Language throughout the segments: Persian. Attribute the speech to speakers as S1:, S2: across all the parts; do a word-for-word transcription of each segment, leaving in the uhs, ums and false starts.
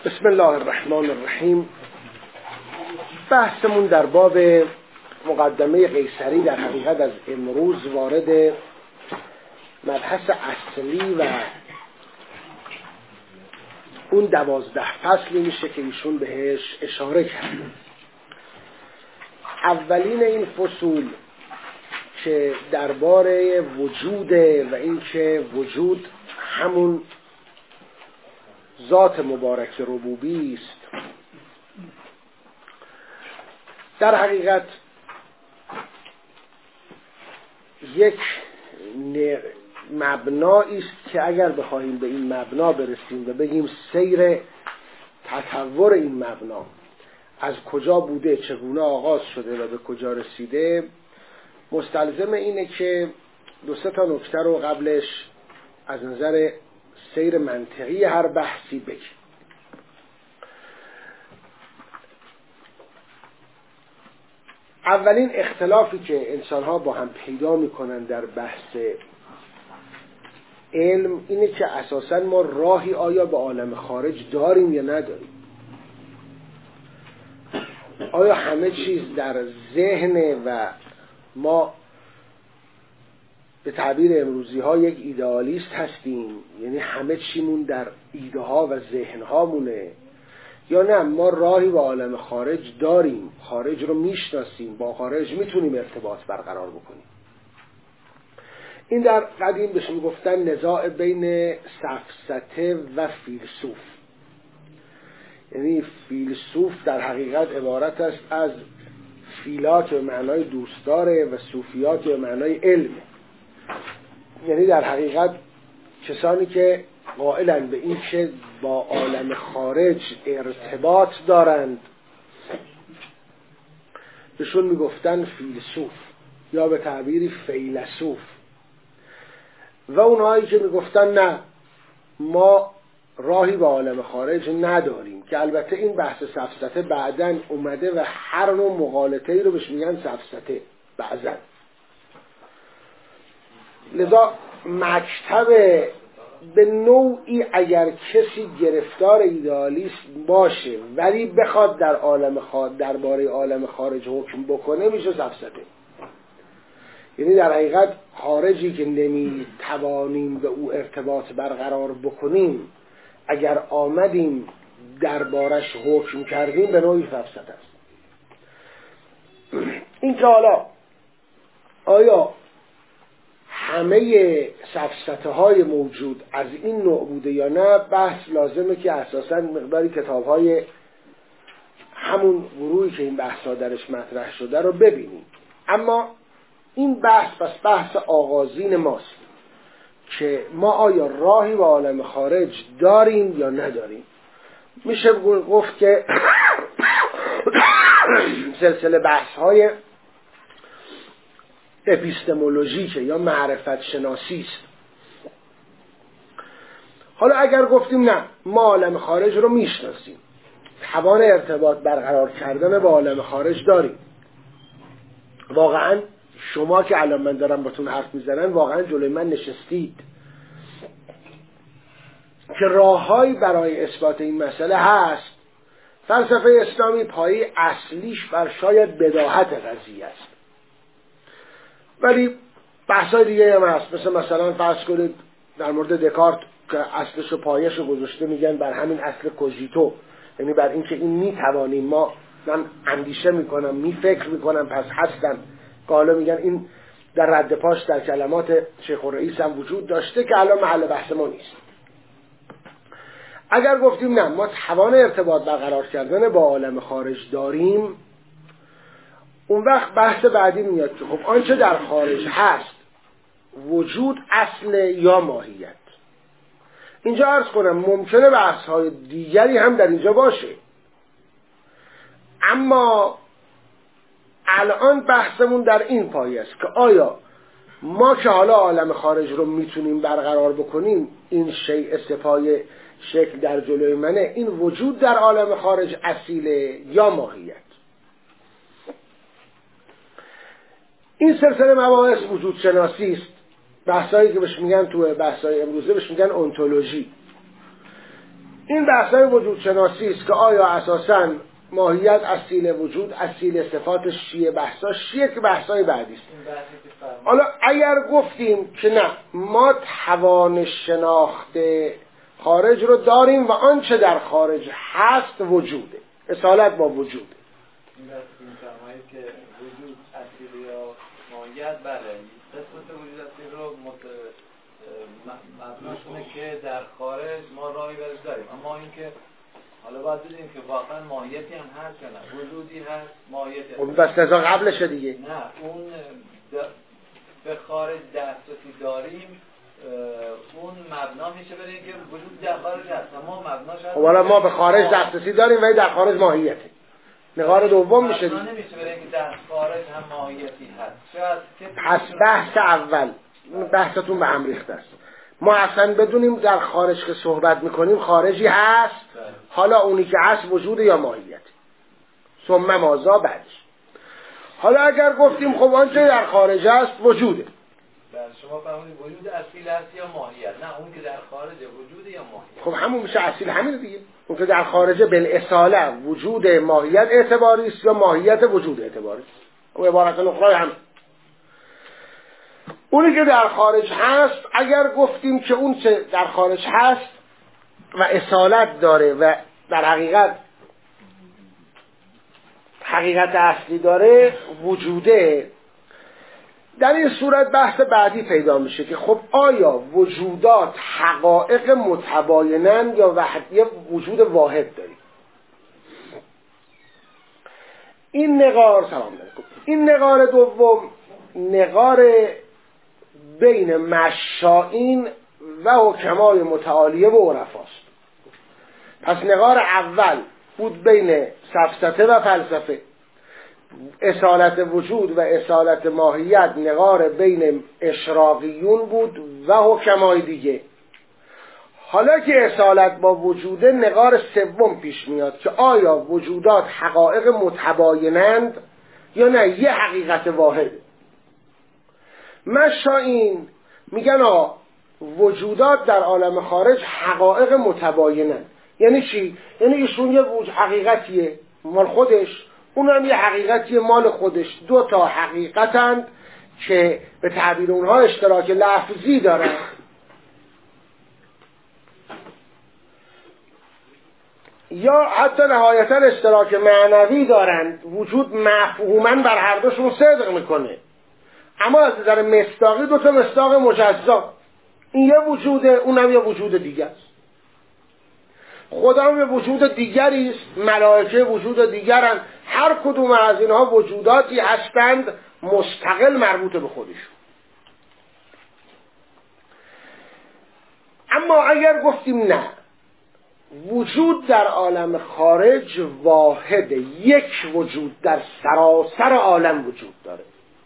S1: بسم الله الرحمن الرحیم. بحثمون در باب مقدمه قیصری در حقیقت از امروز وارد مبحث اصلی و اون دوازده فصلی میشه که ایشون بهش اشاره کرد. اولین این فصول که درباره وجوده و این که وجود همون ذات مبارک ربوبی است، در حقیقت یک مبنایی است که اگر بخواهیم به این مبنا برسیم و بگیم سیر تطور این مبنا از کجا بوده، چگونه آغاز شده و به کجا رسیده، مستلزم اینه که دو سه تا نکته رو قبلش از نظر سیر منطقی هر بحثی بگیم. اولین اختلافی که انسان‌ها با هم پیدا می‌کنن در بحث علم اینه که اساساً ما راهی آیا به عالم خارج داریم یا نداریم. آیا همه چیز در ذهن و ما به تعبیر امروزی ها یک ایدئالیست هستیم، یعنی همه چیمون در ایده ها و ذهن ها مونه، یا نه ما راهی به عالم خارج داریم، خارج رو میشناسیم، با خارج میتونیم ارتباط برقرار بکنیم. این در قدیم بهش میگفتن نزاع بین سفسطه و فیلسوف. یعنی فیلسوف در حقیقت عبارت است از فیلات به معنای دوست داره و صوفیات به معنای علمه. یعنی در حقیقت کسانی که قائلن به این که با عالم خارج ارتباط دارند بهشون میگفتن فیلسوف یا به تعبیری فیلسوف، و اونهایی که میگفتن نه ما راهی به عالم خارج نداریم، که البته این بحث سفسطه بعدن اومده و هر نوع مغالطه‌ای رو بهش میگن سفسطه بعضن. لذا مکتب به نوعی اگر کسی گرفتار ایدئالیسم باشه ولی بخواد در عالم خارج درباره عالم خارج حکم بکنه میشه سفسطه. یعنی در حقیقت خارجی که نمیتوانیم به او ارتباط برقرار بکنیم اگر آمدیم دربارش حکم کردیم به نوعی سفسطه است. این که حالا آیا همه سفسطه های موجود از این نوع بوده یا نه، بحث لازمه که اساساً مقداری کتاب های همون گروهی که این بحث ها درش مطرح شده رو ببینیم. اما این بحث پس بحث آغازین ماست که ما آیا راهی به عالم خارج داریم یا نداریم. میشه گفت که سلسله بحث های اپیستمولوژیکه یا معرفت شناسی است. حالا اگر گفتیم نه ما عالم خارج رو میشناسیم، توان ارتباط برقرار کردن با عالم خارج داریم، واقعا شما که الان من دارم باتون حرف میزنن واقعا جلوی من نشستید که راههایی برای اثبات این مسئله هست. فلسفه اسلامی پایه اصلیش بر شاید بداهت قضیه است، ولی بحثای دیگه هم هست. مثل مثلا فرض کنید در مورد دکارت که اصلش و پایه‌اش رو گذاشته میگن بر همین اصل کوژیتو، یعنی بر این که این میتوانیم، ما من اندیشه میکنم می فکر میکنم پس هستم، که حالا میگن این در رد پاش در کلمات شیخ الرئیس هم وجود داشته که الان محل بحث ما نیست. اگر گفتیم نه ما توان ارتباط برقرار کردن با عالم خارج داریم، اون وقت بحث بعدی میاد که خب آنچه در خارج هست وجود اصل یا ماهیت. اینجا عرض کنم ممکنه بحث های دیگری هم در اینجا باشه، اما الان بحثمون در این پایه است که آیا ما که حالا عالم خارج رو میتونیم برقرار بکنیم، این شیء سپای شکل در جلوی منه، این وجود در عالم خارج اصیله یا ماهیت. این سلسله مباحث وجود شناسی است. بحثایی که بهش میگن تو بحثای امروزه بهش میگن انتولوژی. این بحثای وجود شناسی است که آیا اساساً ماهیت اصیل وجود، اصیل صفاتش چیه، بحثاش چیه که بحثای بعدی است. حالا اگر گفتیم که نه ما توان شناخت خارج رو داریم و آنچه در خارج هست وجوده، اصالت با وجوده.
S2: این فرمایید که وجود اصیل یا ماهیت بله قسمت وجود اصیل رو مبناشونه که در خارج ما راهی برش داریم، اما این که حالا باید بدیم که واقعا ماهیتی هم هست یا نه، وجودی هست ماهیتی هست.
S1: خب بس نزا قبلشه دیگه.
S2: نه اون به خارج دسترسی داریم، اون مبنا میشه برای اینکه وجود در خارج هست، اما مبناش هست.
S1: خب حالا ما به خارج دسترسی داریم ولی در خارج ماهیته. نگار دوم میشه دیگه.
S2: نمیشه برای اینکه در خارج هم ماهیتی هست. شاید
S1: پس بحث اول بحثتون به هم ریخته است. ما اصلا بدونیم در خارج که صحبت میکنیم خارجی هست، حالا اونی که هست وجود یا ماهیت. ثم مازا بعدش. حالا اگر گفتیم خب آنچه در خارج است وجوده،
S2: شما فهمونید وجود اصیل است یا ماهیت؟ نه اون که در خارج وجود یا ماهیت.
S1: خب همون میشه اصیل همین دیگه. اون که در خارج بالاصاله وجود ماهیت اعتباری است یا ماهیت وجود اعتباری است. اون عبارت اخرى هم اونی که در خارج هست، اگر گفتیم که اون چه در خارج هست و اصالت داره و در حقیقت حقیقت اصلی داره وجوده، در این صورت بحث بعدی پیدا میشه که خب آیا وجودات حقایق متباینند یا وحدیه وجود واحد داریم؟ این نقار سلام علیکم این نقار دوم نقار بین مشائین و حکمای متعالیه و عرفاست. پس نقار اول بود بین سفسطه و فلسفه، اصالت وجود و اصالت ماهیت نقار بین اشراقیون بود و حکمای دیگه. حالا که اصالت با وجوده، نقار سوم پیش میاد که آیا وجودات حقایق متباینند یا نه یه حقیقت واحده. مشائین میگن آه وجودات در عالم خارج حقایق متباینند. یعنی چی؟ یعنی ایشون یه حقیقتیه مال خودش، اون هم یه حقیقتی مال خودش، دو تا حقیقتند که به تعبیر اونها اشتراک لفظی دارن. یا حتی نهایتا اشتراک معنوی دارند، وجود مفهوماً بر هر دوشون صدق میکنه، اما از نظر مصداقی دو تا مصداق مجزا، این یه وجوده اون هم یه وجود دیگر است. خدا هم یه وجود دیگری است، ملائکه وجود دیگرند، هر کدوم از اینها وجوداتی هستند مستقل مربوط به خودشون. اما اگر گفتیم نه وجود در عالم خارج واحده، یک وجود در سراسر عالم وجود داره،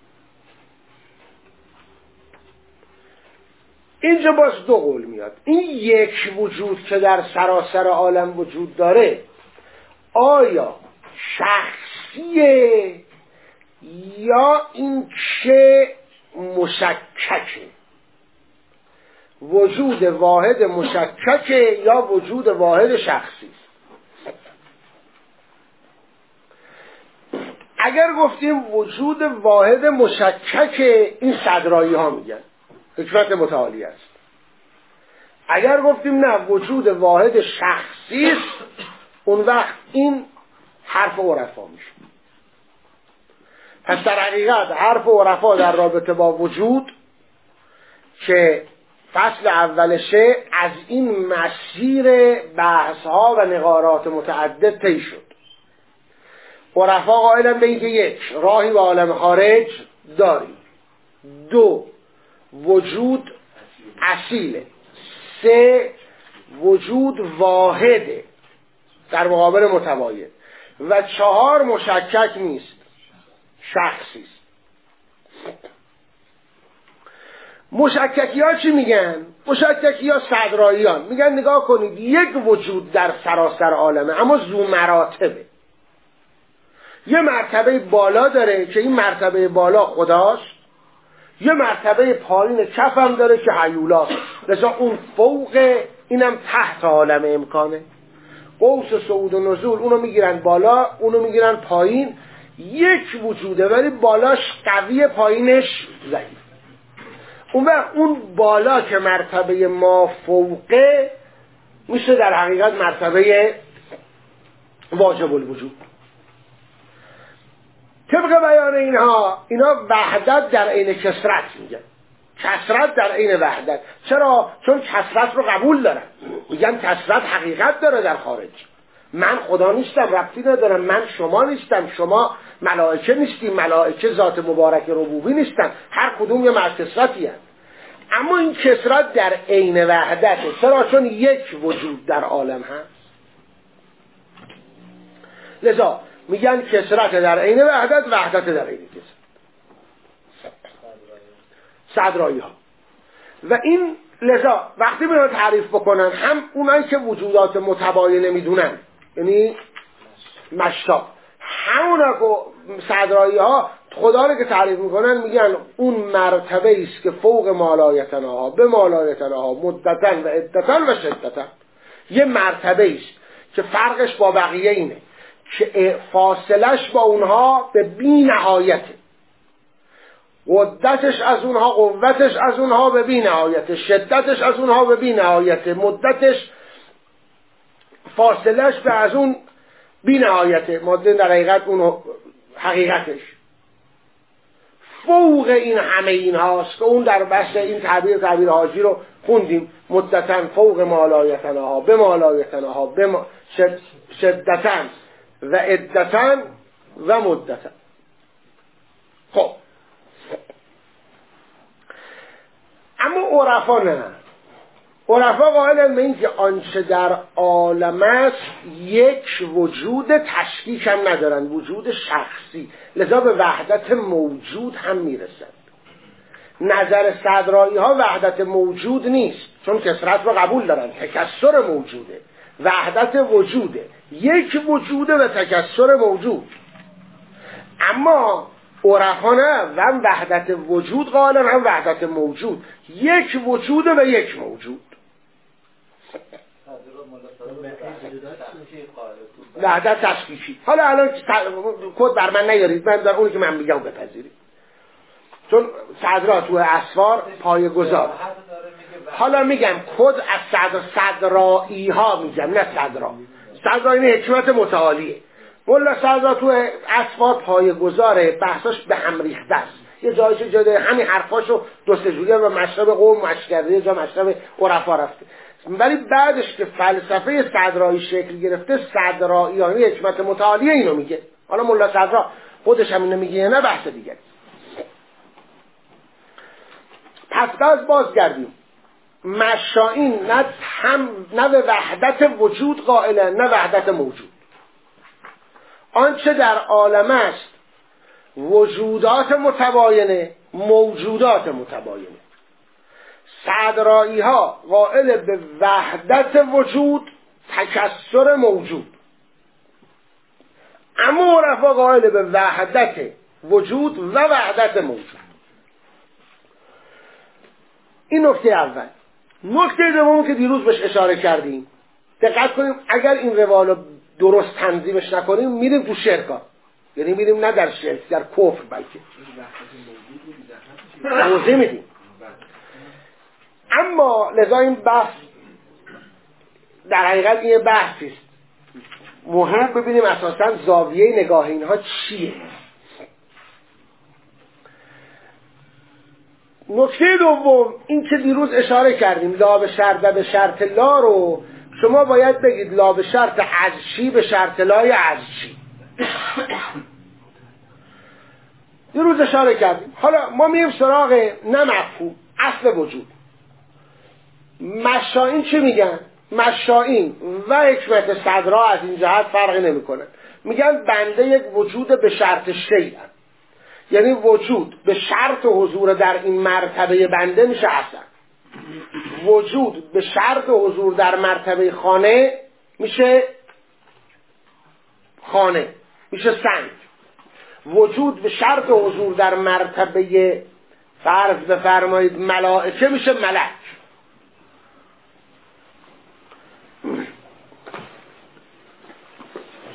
S1: اینجا باز دو قول میاد. این یک وجود که در سراسر عالم وجود داره آیا شخصیه یا این که مشککه؟ وجود واحد مشککه یا وجود واحد شخصی؟ اگر گفتیم وجود واحد مشککه، این صدرایی ها میگن حکمت متعالی است. اگر گفتیم نه وجود واحد شخصی است، اون وقت این حرف عرفا میشه. پس در حقیقت حرف عرفا در رابطه با وجود که فصل اولشه از این مسیر بحثها و نقارات متعدد طی شد. عرفا قائلن به اینکه یک راهی به عالم خارج داریم، دو وجود اصیله، سه وجود واحده در مقابل متباین، و چهار مشکک نیست، شخصی است. مشککی ها چی میگن؟ مشککی ها صدراییان میگن نگاه کنید یک وجود در سراسر عالمه اما ذو مراتبه، یه مرتبه بالا داره که این مرتبه بالا خداست، یه مرتبه پایین کف هم داره که هیولاست، لذا اون فوق اینم تحت عالم امکانه. قوس صعود و نزول، اونو میگیرن بالا اونو میگیرن پایین، یک وجوده ولی بالاش قوی پایینش ضعیف. اون وقت اون بالا که مرتبه ما فوقه میشه در حقیقت مرتبه واجب الوجود. طبق بیان اینها، اینا وحدت در عین کثرت میگن، کثرت در عین وحدت. چرا؟ چون کثرت رو قبول دارن، میگن کثرت حقیقت داره در خارج. من خدا نیستم، ربطی ندارم، من شما نیستم، شما ملائکه نیستیم، ملائکه ذات مبارک ربوبی نیستن، هر کدوم یه کثرتی هست. اما این کثرت در عین وحدته. چرا؟ چون یک وجود در عالم هست. لذا میگن کثرت در عین وحدت، وحدت در عین کثرت. صدرایی ها. و این لذا وقتی میان تعریف بکنن، هم اونایی که وجودات متباینه میدونن، یعنی مشتاق، همونا که صدرایی ها خدا رو که تعریف میکنن میگن اون مرتبه است که فوق مالایتنها به مالایتنها مدتن و عدتن و شدتن. یه مرتبه است که فرقش با بقیه اینه که فاصلش با اونها به بی نهایته، قدرتش از اونها، قوتش از اونها به بی نهایته، شدتش از اونها به بی نهایته، مدتش، فاصلش به از اون بی نهایته، ماده در حقیقت اون حقیقتش فوق این همه این هاست که اون در بحث این تعبیر تعبیر حاجی رو خوندیم. مدتن فوق مالایتنها به مالایتنها به ما شد شدتن و عدتن و مدتن. خب اما عرفا نه، عرفا قائلن به این که آنچه در عالم است یک وجود تشکیک هم ندارن، وجود شخصی، لذا به وحدت موجود هم میرسند. نظر صدرایی ها وحدت موجود نیست، چون کثرت رو قبول دارن، تکثر موجوده، وحدت وجوده، یک وجوده و تکثر موجود. اما عرفا نه، هم وحدت وجود قائلن هم وحدت موجود، یک وجوده و یک موجود. وحدت تشکیکی. حالا الان کد بر من نیارید، من در اونی که من میگم بپذیرید، چون صدرا تو اسفار پای گذار. حالا میگم کد از صدر صدرایی ها میگم، نه صدرا. صدرا این حکمت متعالیه. مولا صدرا تو اسفار پای گذاره، بحثاش به هم ریخته است، یه جایش جاده همین حرفاشو دو سه جوری و مشرب قوم مشکرده، یه جا مشرب عرفا رفته. ولی بعدش که فلسفه صدرایی شکل گرفته، صدراییانی حکمت متعالیه اینو میگه. حالا مولا صدرا خودش هم اینو میگه، نه بحث دیگه. پس باز بازگردیم. مشائین نه هم نه به وحدت وجود قائلن نه وحدت موجود. آنچه در عالم است وجودات متباینه، موجودات متباینه. صدرایی ها قائل به وحدت وجود، تکثر موجود. اما عرفا قائل به وحدت وجود و وحدت موجود. این نکته اول. نکته دوم که دیروز بهش اشاره کردیم، دقت کنیم، اگر این روال درست تنظیمش نکنیم میریم تو شرکا، یعنی میریم نه در شرک، در کفر، بلکه توضیح میدیم. اما لذا این بحث در حقیقت این بحثی است مهم، ببینیم اساساً زاویه نگاه اینها چیه. نکته دوم این که دیروز اشاره کردیم، لا به شرط به شرط لا رو شما باید بگید لا به شرط از چی به شرط لای از چی. دیروز اشاره کردیم. حالا ما میریم سراغ نه مفهوم، اصل وجود. مشائین چی میگن؟ مشائین و حکمت صدرا از این جهت فرق نمی کنن. میگن بنده یک وجود به شرط شیء، یعنی وجود به شرط حضور در این مرتبه بنده میشه اصلا. وجود به شرط حضور در مرتبه خانه میشه خانه، میشه سنگ. وجود به شرط حضور در مرتبه فرض بفرمایید ملائکه میشه ملک.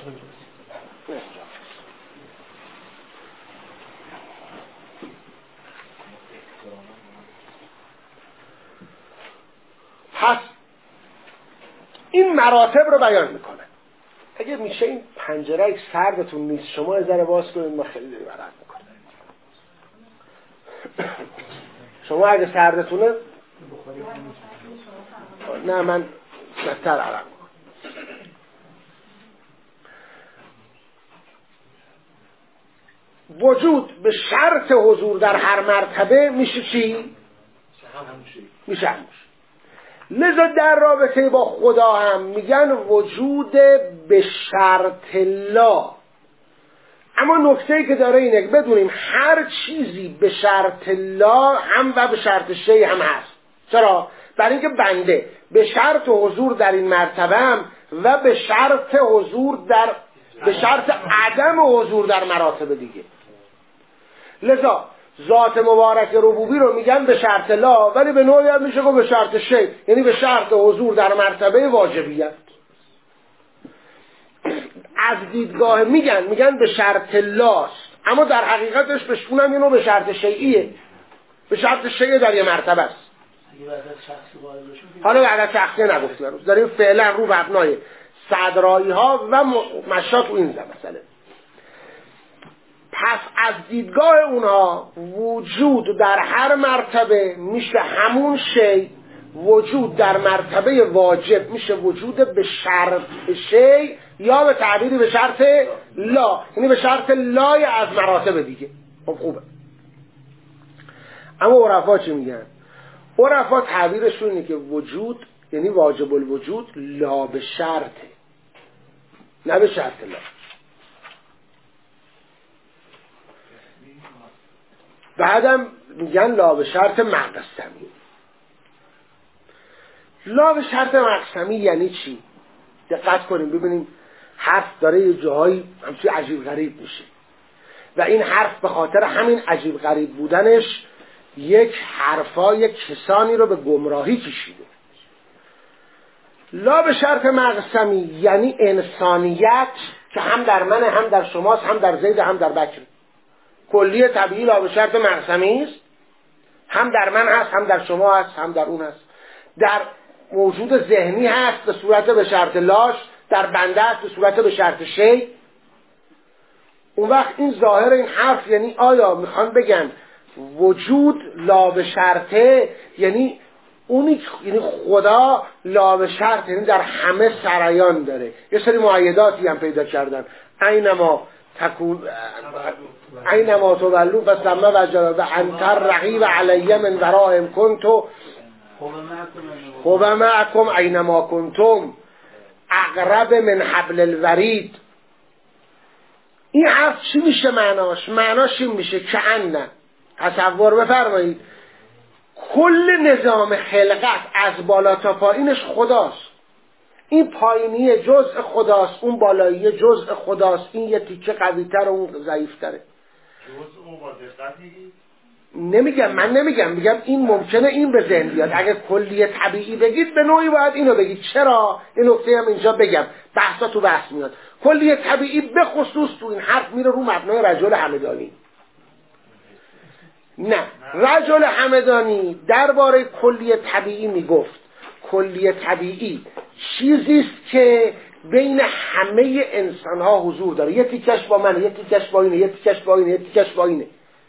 S1: پس این مراتب رو بیان میکنه. اگه میشه این پنجره سردتون نیست شما از ذره باز کنید، ما خیلی داریم عرق میکنه. شما اگه سردتونه نه من بدتر عرق میکنم. وجود به شرط حضور در هر مرتبه میشه چی؟ میشه هموش. لذا در رابطه با خدا هم میگن وجود به شرط لا. اما نکته‌ای که داره اینه که بدونیم هر چیزی به شرط لا هم و به شرط شی هم هست. چرا؟ برای اینکه بنده به شرط حضور در این مرتبه هم و به شرط حضور در به شرط عدم حضور در مراتب دیگه. لذا ذات مبارک ربوبی رو میگن به شرط لا، ولی به نوعی هم میشه که به شرط شی، یعنی به شرط حضور در مرتبه واجبیت. از دیدگاه میگن میگن به شرط لاست، اما در حقیقتش بشونم اینو به شرط شیعیه، به شرط شیعه در یه مرتبه است. حالا بعد از شخصی نگفتیم، داریم فعلا رو مبنای صدرایی ها و مشات و این مسئله. پس از دیدگاه اونها وجود در هر مرتبه میشه همون شی، وجود در مرتبه واجب میشه وجود به شرط شی یا به تعبیری به شرط لا، یعنی به شرط لای از مراتب دیگه. خب خوبه. اما عرفا چی میگن؟ عرفا تعبیرشون اینه که وجود یعنی واجب الوجود لا به شرطه، نه به شرط لا. بعدم میگن لا به شرط مقسمی. لا به شرط مقسمی یعنی چی؟ دقت کنیم ببینیم حرف داره یه جاهایی همچی عجیب غریب میشه و این حرف به خاطر همین عجیب غریب بودنش یک حرفا یک کسانی رو به گمراهی کشیده. لا به شرط مقسمی یعنی انسانیت که هم در من هم در شماست، هم در زید هم در بکر. کلیه طبیعی لا به شرط مقسمی است، هم در من هست هم در شما هست هم در اون هست. در موجود ذهنی هست به صورت به شرط لاش، در بنده هست به صورت به شرط شی. اون وقت این ظاهر این حرف یعنی آیا میخوان بگن وجود لا به شرطه یعنی اونی یعنی خدا لا به شرط یعنی در همه سرایان داره. یه سری معایداتی هم پیدا کردن، اینما تکون اینما تولوا فثم وجه و انتر رقیب علی من ورائهم کنتو خوب معکم اینما کنتم اقرب من حبل الورید. این حرف چی میشه معناش؟ معناش این میشه که انه تصور بفرمایید کل نظام خلقت از بالا تا پایینش خداست. این پایینی جزء خداست، اون بالایی جزء خداست، این یه تیکه قوی‌تر و اون ضعیف‌تره.
S3: جزء اون با دقت میگی؟
S1: نمیگم، من نمیگم، میگم این ممکنه این به ذهن بیاد. اگه کلیه طبیعی بگید به نوعی باید اینو بگید. چرا؟ این نکته هم اینجا بگم، بحثا تو بحث میاد. کلیه طبیعی به خصوص تو این حرف میره رو مبنای رجل همدانی. نه، رجل همدانی درباره کلیه طبیعی میگفت کلیه طبیعی چیزیست که بین همه انسان ها حضور داره. یه تیکش با منه، یه تیکش با اینه، یه تیکش با اینه، یه تیکش با اینه.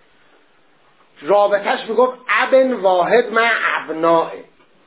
S1: رابطش میگفت ابن واحد مع ابنائه.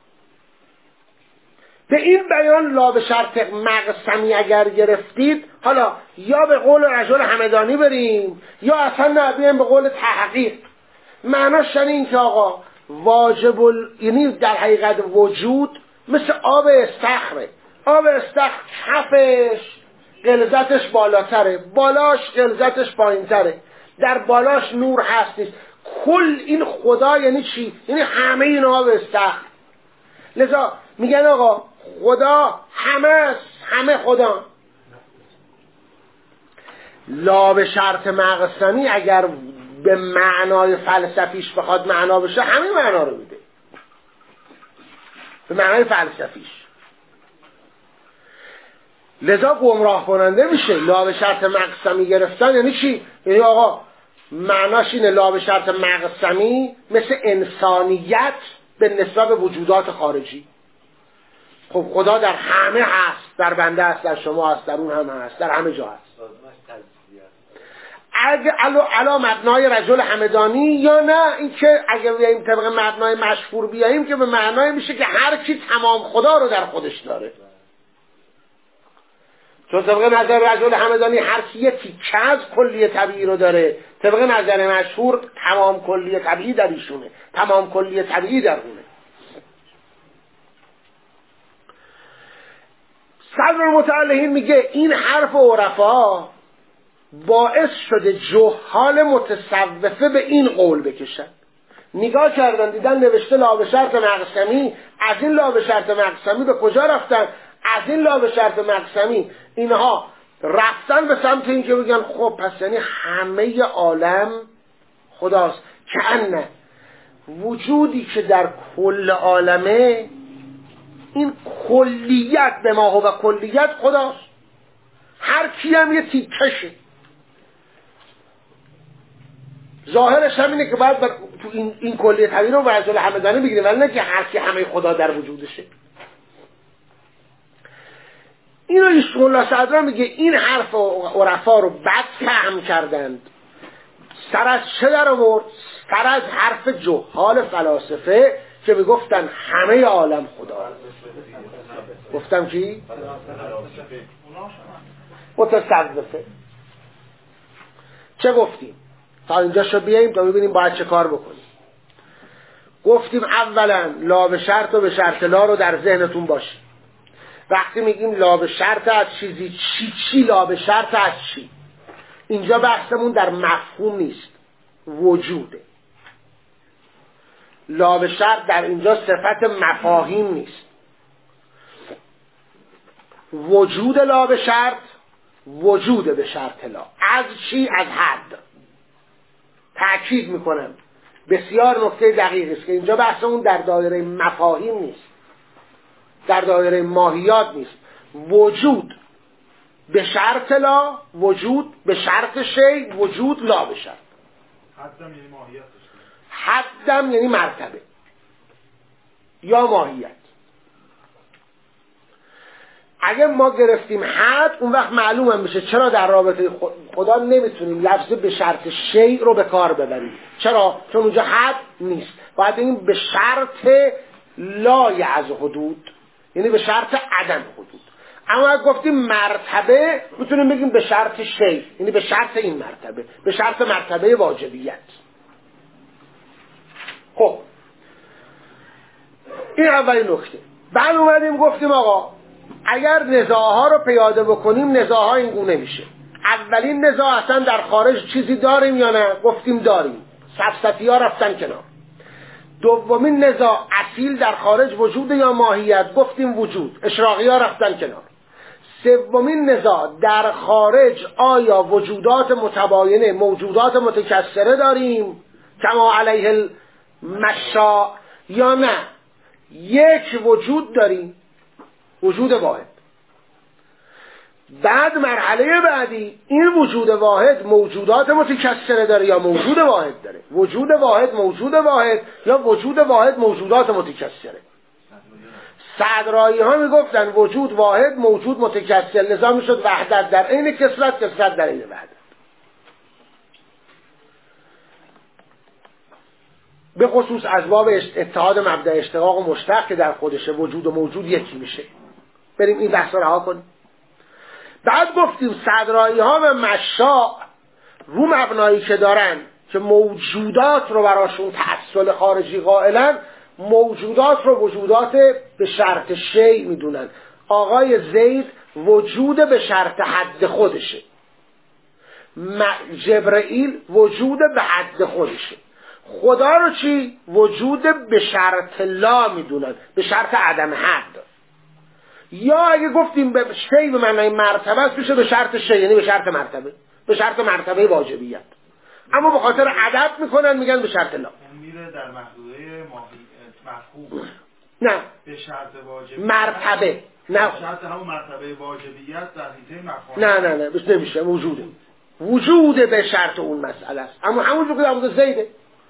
S1: به این بیان لا به شرط مقسمی اگر گرفتید، حالا یا به قول رجل همدانی بریم یا اصلا نبیم به قول تحقیق. معناش این که آقا واجب ال... یعنی در حقیقت وجود مثل آب استخره. آب استخر کفش غلظتش بالاتره، بالاش غلظتش پایینتره، در بالاش نور هست نیست. کل این خدا یعنی چی؟ یعنی همه این آب استخر. لذا میگن آقا خدا همه است، همه خدا. لا به شرط مقسمی اگر به معنای فلسفیش بخواد معنا بشه همین معنا رو میده، به معنای فلسفیش. لذا گمراه کننده میشه. لا به شرط مقسمی گرفتن یعنی چی؟ یعنی آقا معناش اینه لا به شرط مقسمی مثل انسانیت به نسبت وجودات خارجی. خب خدا در همه هست، در بنده هست، در شما هست، در اون هم هست، در همه جا هست. اگه علا, علا مبنای رجل همدانی یا نه، این که اگه بیاییم طبق مبنای مشهور بیاییم که به معنای میشه که هر کی تمام خدا رو در خودش داره. چون طبق نظر رجل همدانی هر کی یه تیکه از کلیه طبیعی رو داره، طبق نظر مشهور تمام کلیه طبیعی در ایشونه، تمام کلیه طبیعی در اونه. صدر المتعلقین میگه این حرف عرفا باعث شده جهال متصوفه به این قول بکشن. نگاه کردن دیدن نوشته لا به شرط مقسمی، از این لا به شرط مقسمی به کجا رفتن؟ از این لا به شرط مقسمی اینها رفتن به سمت این که بگن خب پس یعنی همه عالم خداست. کأنه وجودی که در کل عالمه این کلیت به ما هو و کلیت خداست، هر کی هم یه تیکشه. ظاهرش همینه که باید بر تو این, این کلیه طبیعی رو برجل همدانی بگیریم، ولی نه که هر کی همه خدا در وجودشه. اینو ایشون الله صدرا میگه این حرف عرفا رو بد فهم کردند. سر از چه در آورد؟ سر از حرف جهال فلاسفه که میگفتن همه عالم خدا. گفتم کی؟ متصوفه. چه گفتیم؟ تا اینجا شو بیاییم تا ببینیم باید چه کار بکنیم. گفتیم اولا لا به شرط و به شرط لا رو در ذهنتون باشه. وقتی میگیم لا به شرط از چیزی، چی چی لا به شرط از چی؟ اینجا بحثمون در مفهوم نیست، وجوده. لا به شرط در اینجا صفت مفاهیم نیست. وجود لا به شرط وجود به شرط لا. از چی؟ از حد. تأکید میکنم بسیار نکته دقیقی است که اینجا بحثمون در دایره مفاهیم نیست، در دایره ماهیات نیست. وجود به شرط لا، وجود به شرط شی، وجود لا به شرط.
S3: حدم یعنی ماهیتش،
S1: حدم یعنی مرتبه یا ماهیت. اگه ما گرفتیم حد، اون وقت معلوم هم میشه چرا در رابطه خدا نمیتونیم لفظ به شرط شیء رو به کار ببریم. چرا؟ چون اونجا حد نیست. باید بگیم به شرط لای از حدود، یعنی به شرط عدم حدود. اما اگه گفتیم مرتبه، میتونیم بگیم به شرط شیء، یعنی به شرط این مرتبه، به شرط مرتبه واجبیت. خب این اولین نکته. بعد اومدیم گفتیم آقا اگر نزاعها رو پیاده بکنیم، نزاعها این گونه میشه. اولین نزاع اصلا در خارج چیزی داریم یا نه؟ گفتیم داریم، سفسطی ها رفتن کنار. دومین نزاع اصیل در خارج وجود یا ماهیت؟ گفتیم وجود، اشراقی ها رفتن کنار. سومین نزاع در خارج آیا وجودات متباینه، موجودات متکثره داریم کما علیه المشاء یا نه؟ یک وجود داریم، وجود واحد. بعد مرحله بعدی این وجود واحد موجودات متکثره داره یا موجود واحد داره؟ وجود واحد موجود واحد یا وجود واحد موجودات متکثره؟ صدرایی ها میگفتن وجود واحد موجود متکثر، لذا میشد وحدت در عین کثرت، کثرت در عین وحدت. به خصوص از باب اتحاد مبدأ اشتقاق و مشتق که در خودشه وجود و موجود یکی میشه. بریم این بحث رو رها کنیم. بعد گفتیم صدرایی ها و مشاء رو مبنایی که دارن که موجودات رو براشون تأصل خارجی قائلن، موجودات رو وجودات به شرط شیء میدونن. آقای زید وجود به شرط حد خودشه، جبرئیل وجود به حد خودشه. خدا رو چی؟ وجود به شرط لا میدونن، به شرط عدم حد. یا اگه گفتیم به شی به معنای مرتبه است، میشه به شرط شی، یعنی به شرط مرتبه، به شرط مرتبه واجبیت. اما به خاطر عدد میکنن میگن به شرط لا.
S3: میره در محدوده مفهوم.
S1: نه،
S3: به شرط واجبیت
S1: مرتبه. نه
S3: شرط همون مرتبه واجبیت در حیطه مفاهیم.
S1: نه نه نه بس نمیشه، وجوده وجوده به شرط اون مسئله است، اما همونجور که در مورد زیده.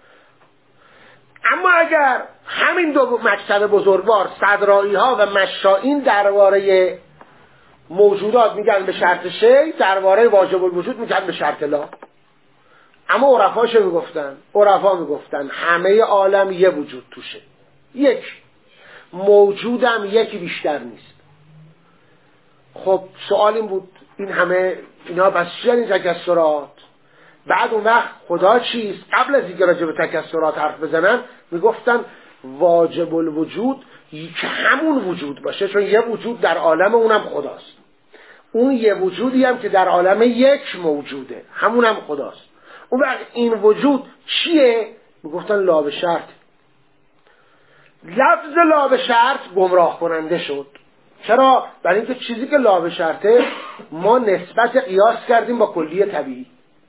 S1: اما اگر همین دو مکتب بزرگوار صدرایی ها و مشائین درباره موجودات میگن به شرط شی، درباره واجب الوجود میگن به شرط لا. اما عرفا چه میگفتن؟ عرفا میگفتن همه عالم یه وجود توشه، یک موجودم یکی بیشتر نیست. خب سوال این بود این همه اینا بس چیه این تکسرات؟ بعد اون وقت خدا چیست؟ قبل از اینکه راجع به تکسرات حرف بزنن میگفتن واجب الوجود که همون وجود باشه، چون یه وجود در عالم اونم خداست. اون یه وجودی هم که در عالم یک موجوده همونم خداست. اون وقت این وجود چیه؟ میگفتن لا به شرط. لفظ لا به شرط گمراه کننده شد. چرا؟ برای اینکه چیزی که لا به شرطه ما نسبت قیاس کردیم با کلیه طبیعی.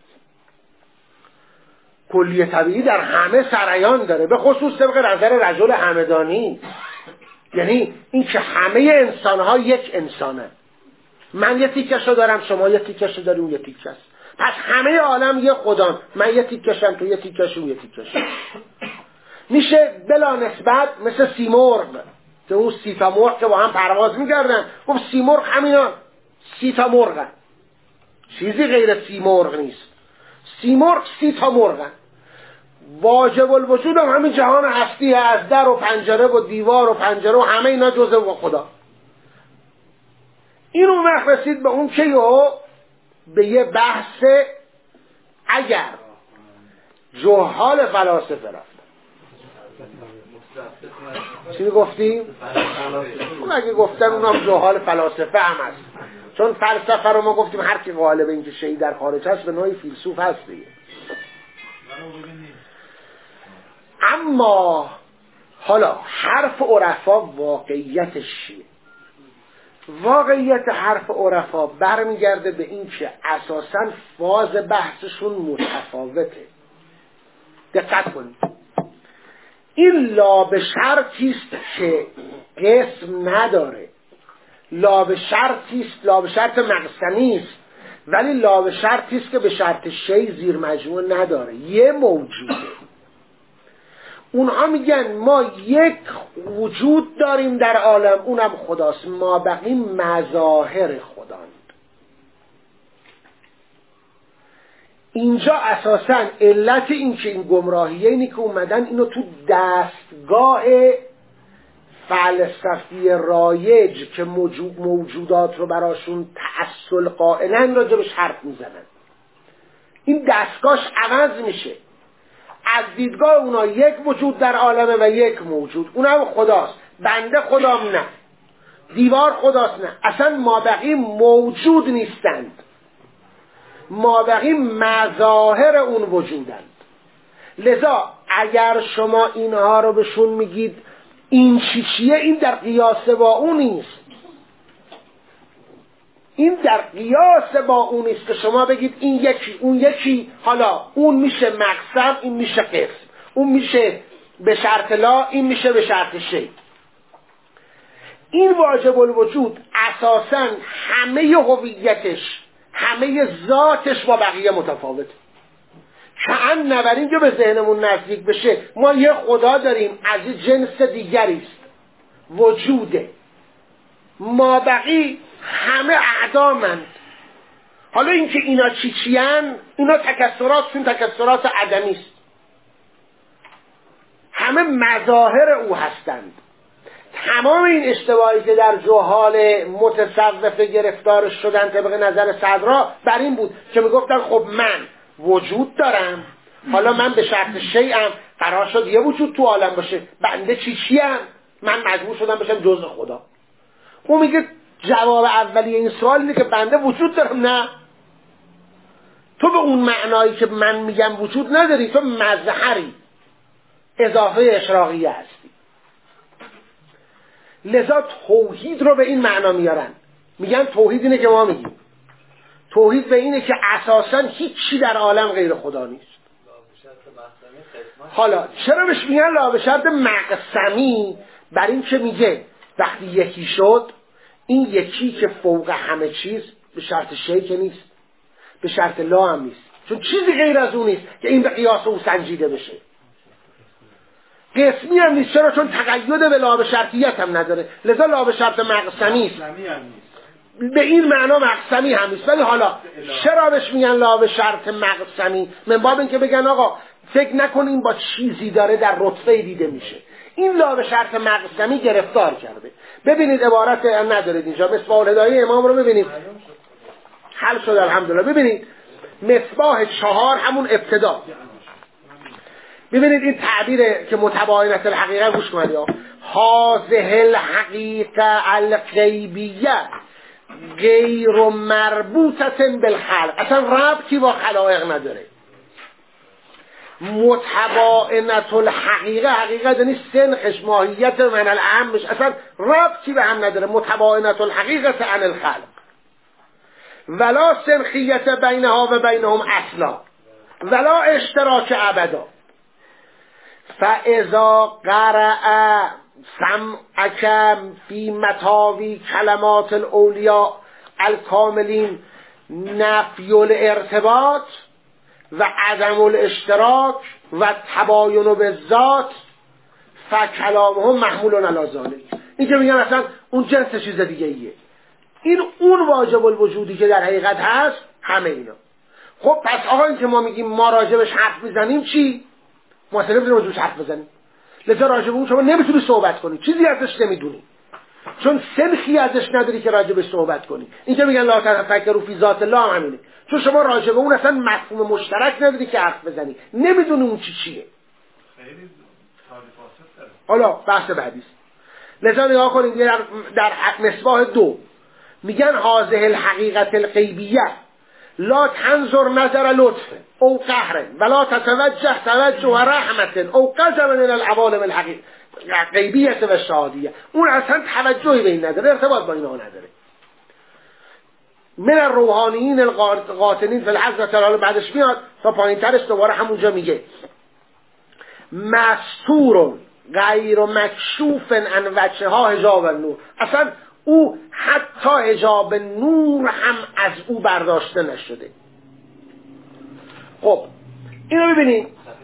S1: کلیه طبیعی در همه سرایان داره، به خصوص طبق نظر رجل همدانی، یعنی این که همه انسانها یک انسانه. من یه تیکشو دارم، شما یه تیکشو داری، اون یه تیکش. پس همه عالم یه خدان، من یه تیکشم، تو یه تیکش، اون یه تیکش. میشه بلا نسبت مثل سیمرغ که اون سی تا مرغ که با هم پرواز میکردن، خب سیمرغ همینا سی تا مرغن، چیزی غیر سیمرغ نیست. سیمرغ سی تا مرغن. واجب الوجود هم همین جهان هستی از در و پنجره و دیوار و پنجره و همه اینا جزء خدا. این اون وقت رسید به اون که یو به یه بحث اگر جهال فلاسفه رفت. چی گفتیم؟ اون اگه گفتن اونم جهال فلاسفه هم هست، چون فلسفه رو ما گفتیم هر کی غالب این که شیء در خارج هست به نوعی فیلسوف هست دیگه. اما حالا حرف عرفا واقعیتش چیه؟ واقعیت حرف عرفا برمیگرده به این که اساساً فاز بحثشون متفاوته. دقت کنید، این لا به شرطیست که قسم نداره، لا به شرطیست، لا به شرط مقسمیست، ولی لا به شرطیست که به شرط شی زیر مجموعه نداره، یه موجوده. اونها میگن ما یک وجود داریم در عالم، اونم خداست، ما بقی مظاهر خداند. اینجا اساساً علت این که این گمراهیه اینی که اومدن اینو تو دستگاه فلسفی رایج که موجودات رو براشون تأصل قائلن راجبش حرف میزنن. این دستگاهش عوض میشه. از دیدگاه اونا یک وجود در عالمه و یک موجود، اونم خداست. بنده خدام نه، دیوار خداست نه، اصلا مابقی موجود نیستند، مابقی مظاهر اون وجودند. لذا اگر شما اینها رو بهشون میگید این چی چیه، این در قیاس با اون نیست. این در قیاس با اون نیست که شما بگید این یکی اون یکی، حالا اون میشه مقسم، این میشه قسم، اون میشه به شرط لا، این میشه به شرط شی. این واجب الوجود اساساً همه هویتش، همه ذاتش با بقیه متفاوته. کأن نبرین که به ذهنمون نزدیک بشه ما یه خدا داریم از جنس دیگری است، وجوده، ما بقی همه اعدامند. حالا اینکه اینا چی چیان، اینا تکسراتشون تکسرات عدمی است، همه مظاهر او هستند. تمام این اشتباهی که در جهال متصوفه گرفتار شدن طبق نظر صدرا بر این بود که میگفتن خب من وجود دارم، حالا من به شرط شیئم، قرار شد یه وجود تو عالم باشه، بنده چی چیم؟ من مجبور شدم بشم جزء خدا. اون میگه جواب اولی این سوال اینه که بنده وجود دارم. نه، تو به اون معنایی که من میگم وجود نداری، تو مظهری، اضافه اشراقیه هستی. لذا توحید رو به این معنا میارن، میگن توحید اینه که ما میگیم، توحید به اینه که اساساً هیچی در عالم غیر خدا نیست. حالا چرا بهش میگن لا به شرط مقسمی؟ بر این که میگه وقتی یکی شد این یکی که فوق همه چیز به شرط شی که نیست، به شرط لا هم نیست، چون چیزی غیر از اون نیست که این به قیاس او سنجیده بشه. قسمی هم نیست، چرا؟ چون تقید به لا به شرطیت هم نداره، لذا لا به شرط مقسمی است. به این معنا مقسمی هم نیست. ولی حالا چرا بهش میگن لا به شرط مقسمی؟ من باب این که بگن آقا فکر نکنین با چیزی داره در رتبه دیده میشه. این لا به شرط مقسمی گرفتار کرده. ببینید عبارت ندارید اینجا، مصباح الهدایه امام رو ببینید، حل شد الحمدلله. ببینید مصباح چهار همون ابتدا، ببینید این تعبیره که متباینت الحقیقه گوش کنید یا هذه الحقیقه الغیبیه غیر مربوطه بالخلق، اصلا ربطی با خلائق نداره. متباینت الحقیقه، حقیقت یعنی سنخش، ماهیت من الامش، اصلا ربطی به هم نداره. متباینت الحقیقه عن الخلق ولا سنخیت بینها و بینهم اصلا ولا اشتراک ابدا. فاذا قرأ سمعك فی متاوی کلمات الاولیاء الکاملین نفی الارتباط و عدم الاشتراک و تباین بالذات فکلامهم محمول علی ذلک. این که میگن اصلا اون جنس چیز دیگه ایه، این اون واجب الوجودی که در حقیقت هست همه اینا. خب پس آقا این که ما میگیم ما راجبش حرف میزنیم چی؟ ما اصلا نمیتونیم راجبش حرف بزنیم، لذا راجب اون شما نمیتونی صحبت کنی، چیزی ازش نمیدونی، چون سنخی ازش نداری که راجبش صحبت کنی. این که میگن لا تفکروا فی ذات الله هم همینه، چون شما راجب اون اصلا مفهوم مشترک نداری که حرف بزنی، نمیدونی اون چی چیه. حالا بحث بعدی است. لذا نگاه کنید در, در مصباح دو میگن هذه الحقیقت الغیبیه لا تنظر نظر لطف او قهر ولا تتوجه توجه رحمت او قذب من العوالم الغیبیه و شهادیه. اون اصلا توجهی به این نداره، ارتباط با اینا نداره. من الروحانیین القاطنین فی الحضرت العالی بعدش میاد تا پایین ترش دوباره همونجا میگه مستور غیر مکشوف عن وجهها حجاب النور، اصلا او حتی حجاب نور هم از او برداشته نشده. خب اینو ببینید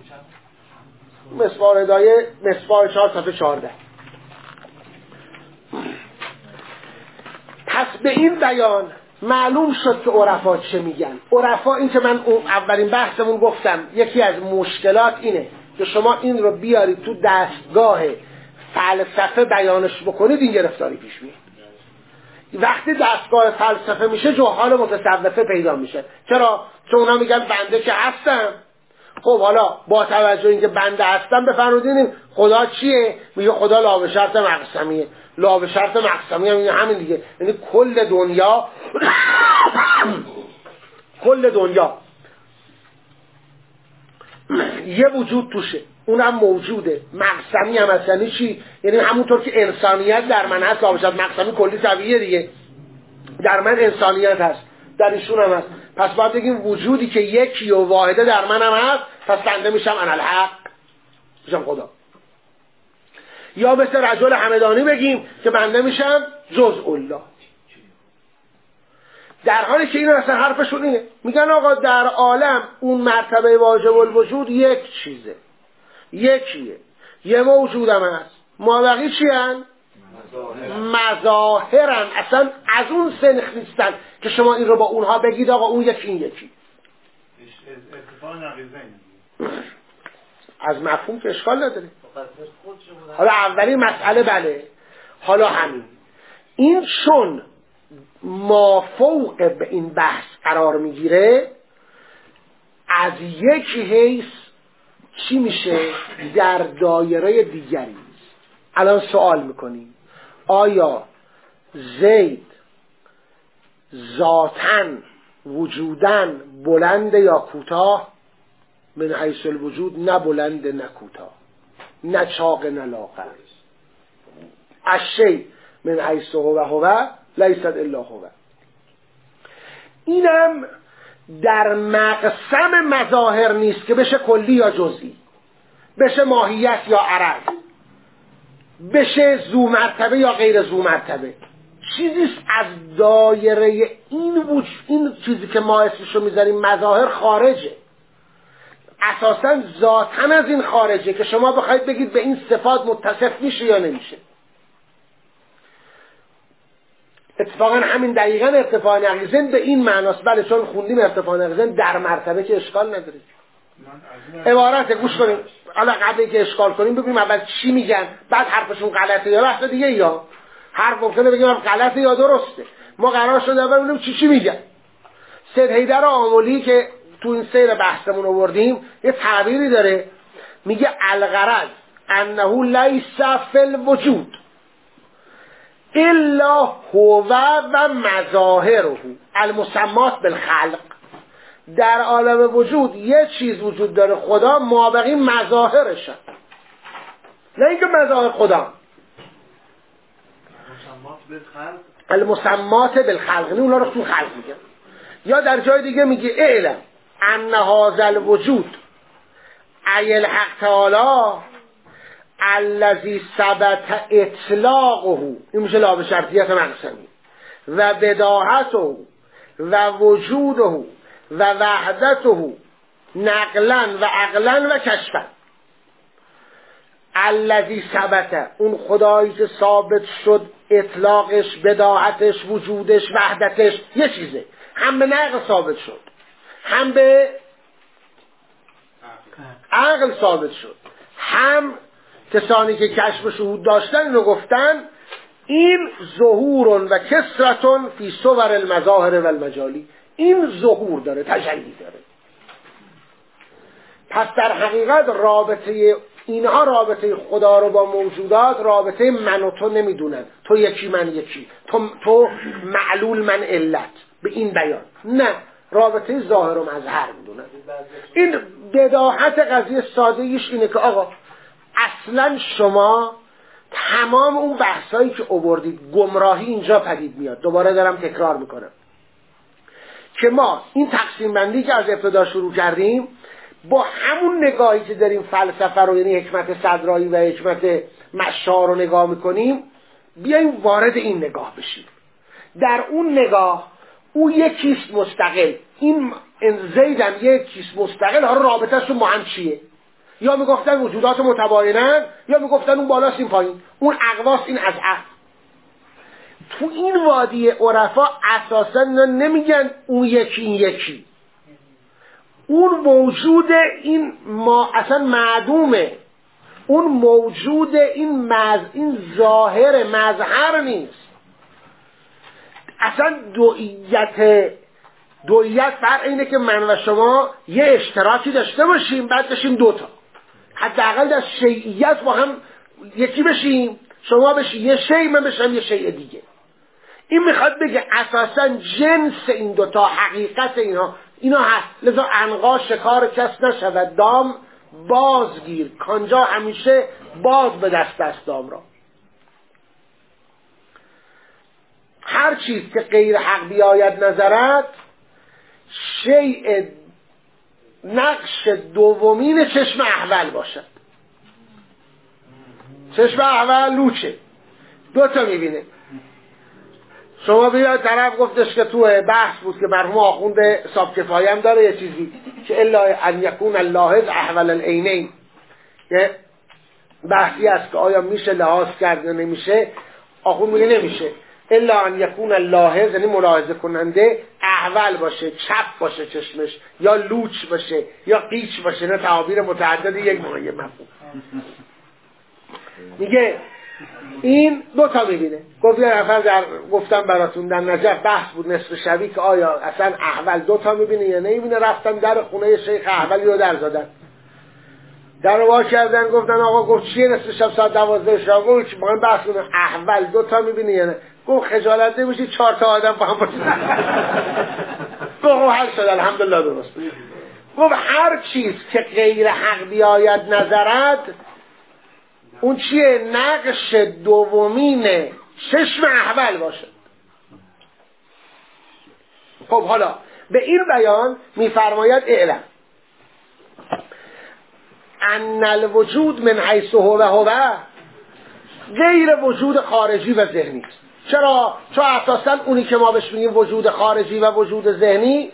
S1: مصباح الهدایه مصباح چهار صفحه چهارده. پس به این بیان معلوم شد که عرفا چه میگن. عرفا این که من اولین بحثمون گفتم یکی از مشکلات اینه که شما این رو بیارید تو دستگاه فلسفه بیانش بکنید، این گرفتاری پیش میاد. وقتی دستگاه فلسفه میشه جهال متصوفه پیدا میشه. چرا؟ چون اونا میگن بنده که هستم. خب حالا با توجه اینکه بنده هستم بفرمودین خدا چیه؟ میگه خدا لا به شرط مقسمیه. لا به شرط مقسمی هم همین دیگه، یعنی کل دنیا کل دنیا یه وجود توشه، اونم موجوده. مقسمی هم هست، یعنی چی؟ یعنی همونطور که انسانیت در من هست، لا به شرط مقسمی کلی طبیعیه دیگه، در من انسانیت هست، در ایشون هم هست. پس باید بگیم وجودی که یکی و واحده در من هم هست، پس بنده میشم انالحق، میشم خدا. یا مثل رجل همدانی بگیم که بنده میشم جزء الله. در حالی که این اصلا حرفشون اینه، میگن آقا در عالم اون مرتبه واجب الوجود یک چیزه، یکیه، یه موجودم هست، مابقی چی هن؟ مظاهرن، اصلا از اون سنخ نیستن که شما این رو با اونها بگید آقا اون یکی این یکی. از مفهوم که اشکال نداره. حالا اولی مسئله بله، حالا همین این چون مافوق به این بحث قرار میگیره، از یک حیث چی میشه؟ در دایره دیگری. الان سوال میکنیم آیا زید ذاتن وجودن بلند یا کوتاه؟ من حیث الوجود نه بلند نه کوتاه، نه چاق نه لاغر. الشیء من حیث هو هو لیست الا هو. اینم در مقسم مظاهر نیست که بشه کلی یا جزئی، بشه ماهیت یا عرض، بشه ذو مرتبه یا غیر ذو مرتبه. چیزیست از دایره این وجود، این چیزی که ما اسمشو میذاریم مظاهر خارجه، اساساً ذاتاً از این خارجه که شما بخواید بگید به این صفات متصف میشه یا نمیشه. اتفاقا همین دقیقاً ارتفاع نقیضین به این معناست. بله چون خوندیم ارتفاع نقیضین در مرتبه که اشکال نداره. عبارت گوش کنیم حالا قبل که اشکال کنیم ببینیم اول چی میگن، بعد حرفشون غلطه یا بحث دیگه، یا حرف ممکنه بگیم غلطه یا درسته. ما قرار شده ببینیم چی چی میگن. سید حیدر آملی که تو این سیر بحثمون آوردیم یه تعبیری داره، میگه الغرض انه لیس فی الوجود الا هو و مظاهره المسمات بالخلق. در عالم وجود یه چیز وجود داره، خدا، مابقی مظاهرشه، نه اینکه مظاهر خدا. المسمات بالخلق، نه اونا رو تو خلق میگه. یا در جای دیگه میگه اعلم ان هذا الوجود ای الحق تعالی الذی ثبت اطلاقه، این میشه لام شرطیت مقسمی، و بداهته و وجوده و وحدته نقلا و عقلا و کشفا. الذی ثبت، اون خدایی که ثابت شد اطلاقش، بداهتش، وجودش، وحدتش یه چیزه، هم به نقل ثابت شد هم به عقل ثابت شد. هم کسانی که کشف شهود داشتن اینو گفتن این ظهورون و کسرتون فی صور المظاهر و المجالی، این ظهور داره، تجلی داره. پس در حقیقت رابطه اینها، رابطه خدا رو با موجودات، رابطه من و تو نمیدونن، تو یکی من یکی، تو, تو معلول من علت، به این بیان نه، رابطه ظاهر و مظهر میدونن. این بداهت قضیه سادهیش اینه که آقا اصلا شما تمام اون بحثایی که آوردید گمراهی اینجا پدید میاد. دوباره دارم تکرار میکنم که ما این تقسیم بندی که از ابتدا شروع کردیم با همون نگاهی که داریم فلسفه رو، یعنی حکمت صدرایی و حکمت مشار رو نگاه میکنیم، بیاییم وارد این نگاه بشیم. در اون نگاه او یکیست مستقل، این زیدم یکیست مستقل، ها رابطه با هم چیه؟ یا میگفتن وجودات متباینن، یا میگفتن اون بالاست این پایین، اون اقواس این از عقل. تو این وادی عرفا اساسا نمیگن اون یکی این یکی، اون موجود این ما اصلا معدومه، اون موجود این مز این ظاهر مظهر نیست. اصلا دوئیت دوئیت فرق اینه که من و شما یه اشتراکی داشته باشیم بعد بشیم دوتا، حداقل در شیعیت با هم یکی بشیم، شما بشی یه شیء من بشم یه شیء دیگه. این میخواد بگه اساسا جنس این دوتا، حقیقت اینها اینا هست. لذا عنقا شکار کس نشود، دام بازگیر، کانجا همیشه باز به دست است دام را. هر چیز که غیر حق بیاید نظرت، شیء نقش دومین چشم احول باشد. چشم احول لوچه، دوتا میبینه. شما بیاید طرف گفتش که تو بحث بود که مرحوم آخوند حساب کفایه هم داره یه چیزی که الا ان یکون اللاحظ احول العینین، یه بحثی است که آیا میشه لحاظ کرد یا نمیشه. آخوند میگه نمیشه، الا ان یکون اللاحظ یعنی ملاحظه کننده احول باشه، چپ باشه چشمش، یا لوچ باشه یا قیچ باشه، نه تعابیر متعدد یک معنی مفهوم. میگه این دو تا میبینه. گفت یه نفر در گفتم براتون در نجف بحث بود نصف شبی که آیا اصلا احول دو تا میبینه یا نمیبینه. رفتن در خونه شیخ احولی رو در زدن، در رو وا کردن، گفتن آقا گفت چیه نصف شب ساعت دوازده شب؟ گفت ما این بحث کنه احول دو تا میبینه یا نه؟ گفت خجالت نمیشی چهار تا آدم با هم باشن؟ گفت حل شد الحمدلله درست. گفت هر چیز که غیر حق بیاید نظرت، اون چیه؟ نقش دومین چشم احول باشه. خب حالا به این بیان میفرماید اعلم ان الوجود من حیث هو هو غیر وجود خارجی و ذهنی است. چرا؟ چون اساسا اونی که ما بهش میگیم وجود خارجی و وجود ذهنی،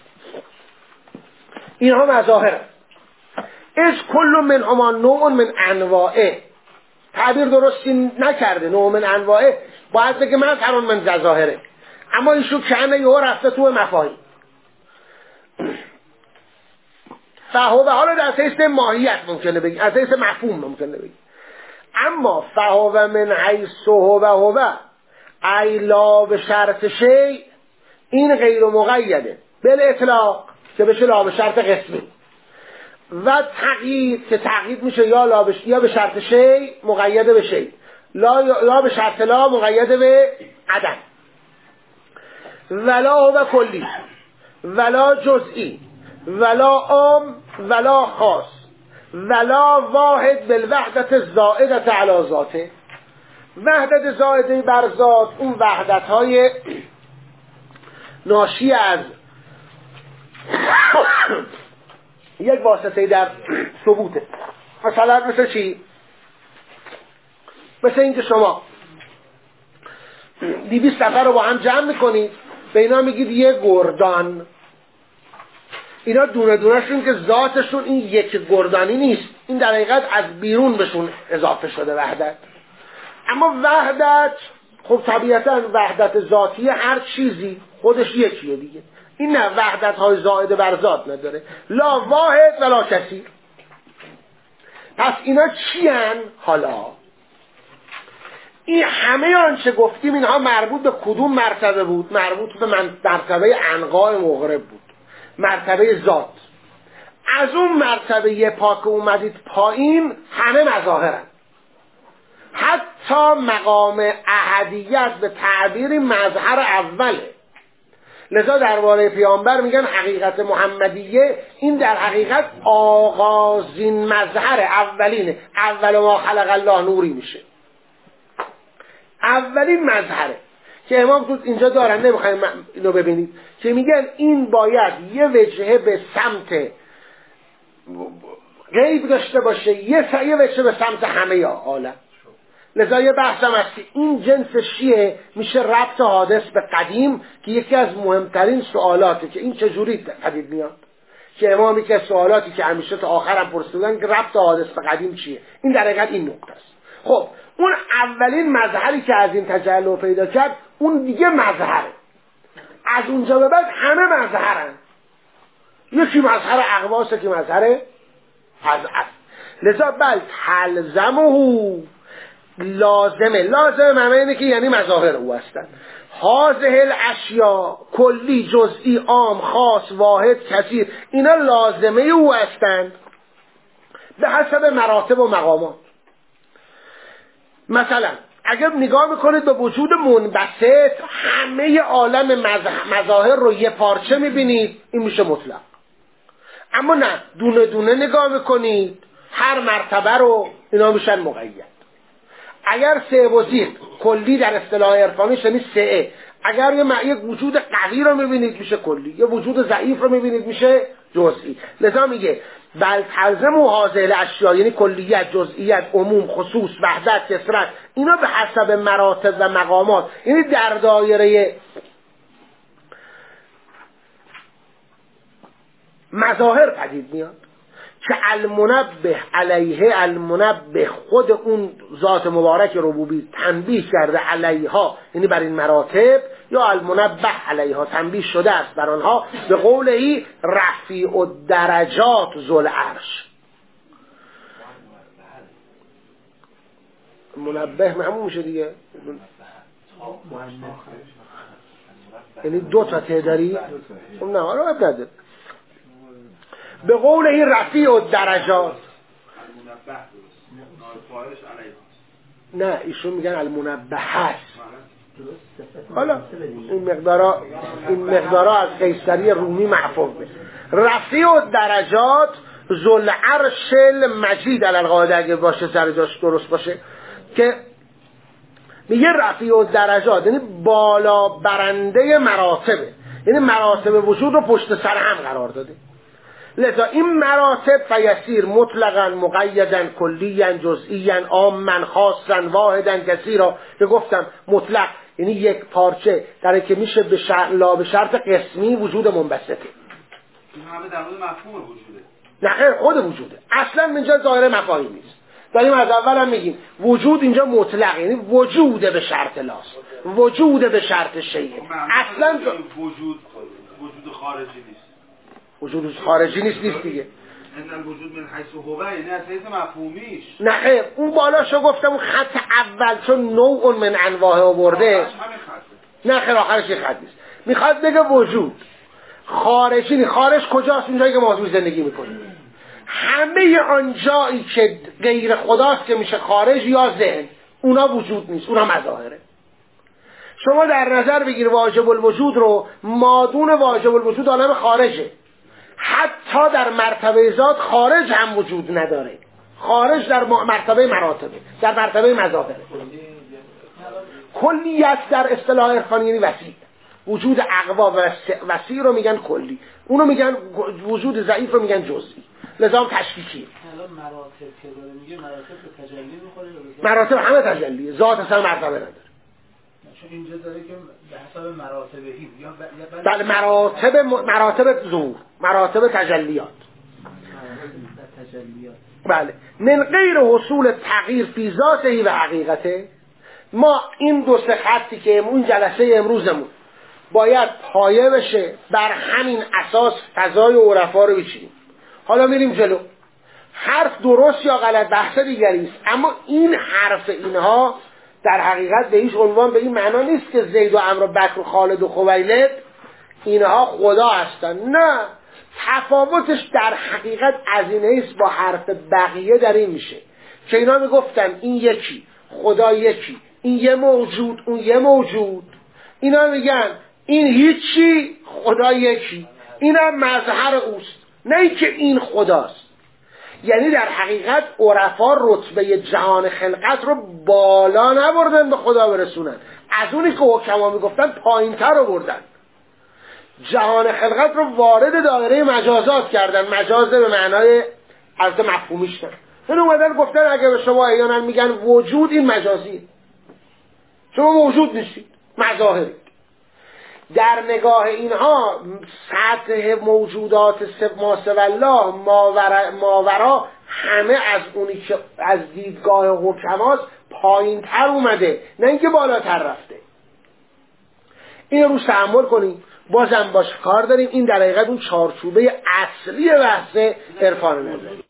S1: اینها مظاهر. از کل منهما نوع من انواعه، تعبیر درستی نکرده، نوع من انواعه باید بگه مظهر من ظاهره، اما ایشون کنه یه رفته تو مفاهیم. فهو حالا در حیث ماهیت ممکنه بگی، از حیث مفهوم ممکنه بگی، اما فهو من حیث هو هو ای لا به شرط شیء، این غیر مقیده بل اطلاق که بشه لا به شرط قسمی، و تقیید که تقیید میشه یا لا بش... یا به شرط شیء مقیده به شیء، لا یا به شرط لا مقیده به عدم. ولا هو کلی ولا جزئی ولا عام ولا خاص ولا واحد بالوحدت الزائده علی ذاته. وحدت زائده بر ذات اون وحدت های ناشی از یک واسطه در ثبوته. مثلا مثل چی؟ مثل اینکه شما دویست نفر رو با هم جمع میکنید، به اینا میگید یک گردان، اینا دونه دونهشون که ذاتشون این یک گردانی نیست، این در حقیقت از بیرون بهشون اضافه شده وحدت. اما وحدت خب طبیعتا وحدت ذاتی هر چیزی خودش یکیه دیگه، این نه وحدت های زائده بر ذات نداره، لا واحد ولا کثیر. پس اینا چی هن؟ حالا این همه آنچه گفتیم اینها مربوط به کدوم مرتبه بود؟ مربوط به مرتبه انقاء مغرب بود، مرتبه ذات. از اون مرتبه پاک اومدید پایین همه مظاهرن، حتی مقام احدیت به تعبیر مظهر اوله. لذا درباره پیامبر میگن حقیقت محمدیه این در حقیقت آغازین مظهر اولینه، اول ما خلق الله نوری میشه، اولین مظهره که امام تو اینجا دارن. نمیخوایم اینو ببینید که میگن این باید یه وجهه به سمت غیب داشته باشه، یه یه وجهه به سمت همه عالم. لذا یه بحثم هست که این جنس شیعه میشه ربط حادث به قدیم، که یکی از مهمترین سوالاته که این چجوری پدید میاد، که امامی که سوالاتی که همیشه تا آخرم پرسیدن که ربط حادث به قدیم چیه، این در حقیقت این نقطه است. خب اون اولین مظهری که از این تجلی پیدا کرد اون دیگه مظهره، از اونجا به بعد همه مظهرن، یکی مظهر اقواسه که مظهر از اصل. لذا بل تلزمه لازمه، لازمه معنی اینه که یعنی مظاهر او هستن. هذه الاشیا کلی جزئی عام خاص واحد کثیر، اینا لازمه او هستن به حسب مراتب و مقامات. مثلا اگر نگاه میکنید به وجود منبسط، همه عالم مظاهر رو یه پارچه میبینید، این میشه مطلق. اما نه، دونه دونه نگاه میکنید هر مرتبه رو، اینا میشن مقید. اگر سه و زیر کلی در اصطلاح عرفانی شنید سه، اگر یه یک وجود قوی رو میبینید میشه کلی، یه وجود ضعیف رو میبینید میشه جزئی. لذا میگه بل تلزم و حاصل اشیا، یعنی کلیت، جزئیت، عموم، خصوص، وحدت، کثرت، اینا به حسب مراتب و مقامات، یعنی در دایره مظاهر پدید میاد که المنبه علیه، المنبه خود اون ذات مبارک ربوبی تنبیه کرده علیها، یعنی بر این مراتب، یا المنبه علیها تنبیه شده است بر آنها، به قوله رفیع الدرجات ذو العرش. منبه همون میشه دیگه، یعنی دو تا تعداری، نه آره نداره. به قول این رفیع الدرجات، نه ایشون میگن المنبه هست. حالا این مقدارا این مقدارا از قیصری رومی محفوظ به رفیع الدرجات ذو العرش المجید علی القاعده، اگه باشه سر جاش درست باشه، که میگه رفیع الدرجات یعنی بالا برنده مراتبه، یعنی مراتب وجود رو پشت سر هم قرار داده. لذا این مراتب فیسیر مطلقاً مقیداً کلیاً جزئیاً عاماً خاصاً واحداً کثیرا، که گفتم مطلق یعنی یک پارچه در که میشه به شرط لا به شرط قسمی وجود منبسطه.
S3: این همه در مورد مفهوم وجوده.
S1: نه خیر خود وجوده. اصلا اینجا ظاهر مفاهیم نیست. داریم از اول هم میگیم وجود اینجا مطلق، یعنی وجود به شرط لاست، وجود به شرط شیء. اصلا
S3: وجود وجود خارجی نیست.
S1: وجود خارجی نیست نیست دیگه.
S3: ان الوجود من حیث هو، یعنی از حیث مفهومیش.
S1: نه خیر اون بالاشو گفتم اون خط اول چون نوع من انواع آورده. نه خیر آخرش یه خط نیست. میخواد بگه وجود خارجی نیست. خارج کجاست؟ اونجایی که ما توی زندگی میکنیم. همه آن جایی که غیر خداست که میشه خارج یا ذهن، اونا وجود نیست، اونا مظاهره. شما در نظر بگیر واجب الوجود رو، مادون واجب الوجود عالم خارجه. حتی در مرتبه ذات خارج هم وجود نداره. خارج در مرتبه مراتبه، در مرتبه مظاهره. کلیت در اصطلاح عرفانی یعنی وسیع. وجود اقوا و وسیع رو میگن کلی، اونو میگن وجود ضعیف رو میگن جزئی. لازم تشکیکی.
S4: الان مراتب که داره میگه مراتب به تجلی میخوره.
S1: مراتب همه تجلیه، ذات اصلا مرتبه نداره.
S4: چون اینجا داره که به حساب مراتبهی یا
S1: بله مراتب مراتب ظهور، مراتب تجلیات.
S4: تجلیات.
S1: بله. من غیر حصول تغییر فی ذاته و حقیقته، ما این دو سه خطی که اون جلسه امروزمون باید پایه بشه بر همین اساس فضای عرفا رو بچینیم. حالا میریم جلو. حرف درست یا غلط بحث دیگری است، اما این حرف اینها در حقیقت به هیچ عنوان به این معنا نیست که زید و عمرو و بکر و خالد و خویلد اینها خدا هستن. نه، تفاوتش در حقیقت از اینه است با حرف بقیه در این میشه که اینا میگفتن این یکی خدا یکی، این یه موجود اون یه موجود. اینا میگن این هیچی خدا یکی، اینم مظهر اوست، نه ای که این خداست. یعنی در حقیقت عرفا رتبه جهان خلقت رو بالا نبردن به خدا برسونن، از اونی که حکما میگفتن پایین تر رو بردن. جهان خلقت رو وارد دایره مجازات کردن، مجاز به معنای از مفهومیش کردن. این اومدن گفتن اگه به شما احیانا میگن وجود، این مجازیه، شما موجود نیستید، مظاهرید. در نگاه اینها سطح موجودات ما سوی الله ماورا, ماورا همه از اونی که از دیدگاه حکماست پایین تر اومده، نه اینکه بالاتر رفته. این روش تحمل کنیم، بازم باش کار داریم. این در حقیقت اون چارچوبه اصلی بحث عرفان نظری.